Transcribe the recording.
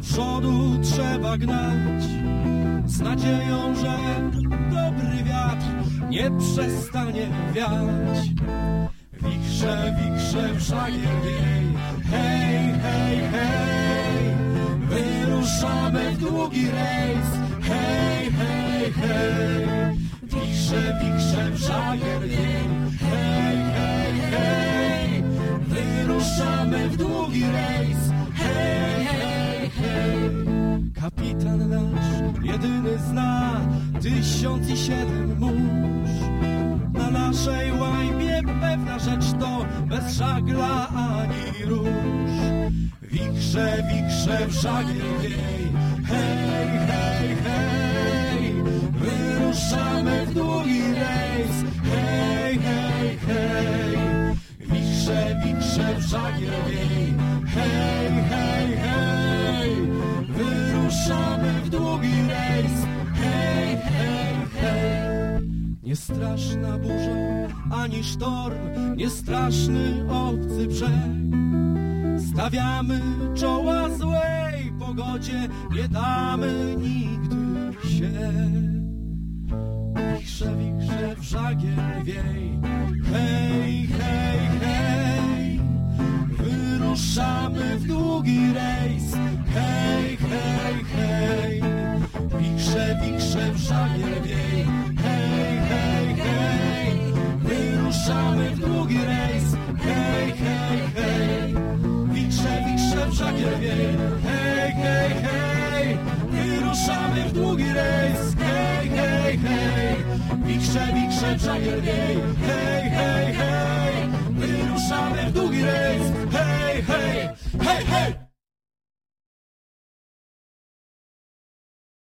przodu trzeba gnać, z nadzieją, że dobry wiatr nie przestanie wiać. Wichrze, wichrze w żagiel wiej, hej, hej, hej, wyruszamy w długi rejs, hej, hej, hej. Wichrze, wichrze w żagiel wiej, hej, hej, hej, wyruszamy w długi rejs, hej, hej, hej. Kapitan nasz jedyny zna 1007 mórz. Na naszej łajbie pewna rzecz to bez żagla ani róż. Wichrze, wichrze w żagiel wiej, hej, hej, hej, wyruszamy w długi rejs, hej, hej, hej. Wichrze, wichrze w żagiel wiej, hej, hej, hej, wyruszamy w długi rejs, hej, hej, hej. Nie straszna burza, ani sztorm, nie straszny obcy brzeg. Stawiamy czoła złej pogodzie, nie damy nigdy się. Wichrze, wichrze w żagiel wiej, hej, hej, hej, wyruszamy w długi rejs, hej, hej, hej. Wichrze, wichrze w żagiel wiej, hej, hej, hej, wyruszamy w długi rejs, hej, hej, hej. Wichrze, wichrze w żagiel wiej, hej, hej, hej, wyruszamy w długi rejs, hej, hej, hej. Wichrze, wichrze w żagiel wiej, hej, hej, hej, wyruszamy w długi rejs, hej, hej, hej, hej.